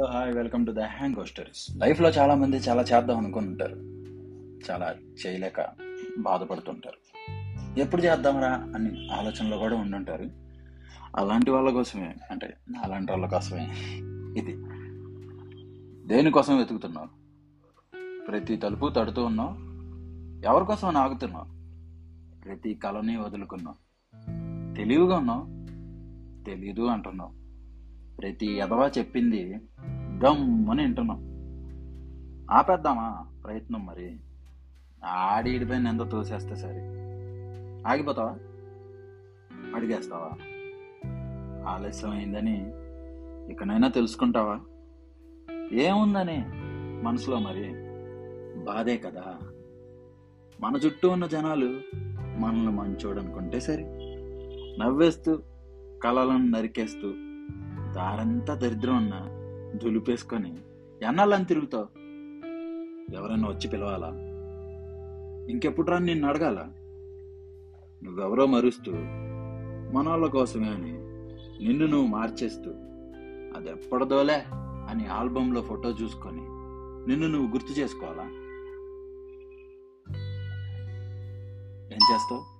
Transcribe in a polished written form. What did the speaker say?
Hi, welcome to the hang stories. లైఫ్లో చాలా మంది చాలా చేద్దాం అనుకుంటుంటారు, చాలా చేయలేక బాధపడుతుంటారు. ఎప్పుడు చేద్దాంరా అని ఆలోచనలో కూడా ఉండుంటారు. అలాంటి వాళ్ళ కోసమే, అంటే అలాంటి వాళ్ళ కోసమే ఇది. దేనికోసం వెతుకుతున్నావు? ప్రతి తలుపు తడుతూ ఉన్నావు. ఎవరి కోసం ఆగుతున్నావు? ప్రతి కళని వదులుకున్నావు. తెలివిగా ఉన్నావు, తెలీదు అంటున్నావు. ప్రతి ఎదవా చెప్పింది గమ్మని వింటున్నాం. ఆపేద్దామా ప్రయత్నం? మరి ఆడిపై ఎంత తోసేస్తే సరే ఆగిపోతావా? అడిగేస్తావా? ఆలస్యం అయిందని ఇకనైనా తెలుసుకుంటావా? ఏముందని మనసులో? మరి బాధే కదా. మన చుట్టూ ఉన్న జనాలు మనల్ని మంచోడనుకుంటే సరే, నవ్వేస్తూ కళలను నరికేస్తూ దారంతా దరిద్రం అన్న దులిపేసుకొని ఎన్నాళ్ళని తిరుగుతావు? ఎవరైనా వచ్చి పిలవాలా? ఇంకెప్పుడు రా నిన్ను అడగాల? నువ్వెవరో మరుస్తూ మనోళ్ళ కోసమే అని నిన్ను నువ్వు మార్చేస్తూ, అది ఎప్పటిదోలే అని ఆల్బంలో ఫోటో చూసుకొని నిన్ను నువ్వు గుర్తు చేసుకోవాలా? ఏం చేస్తావు?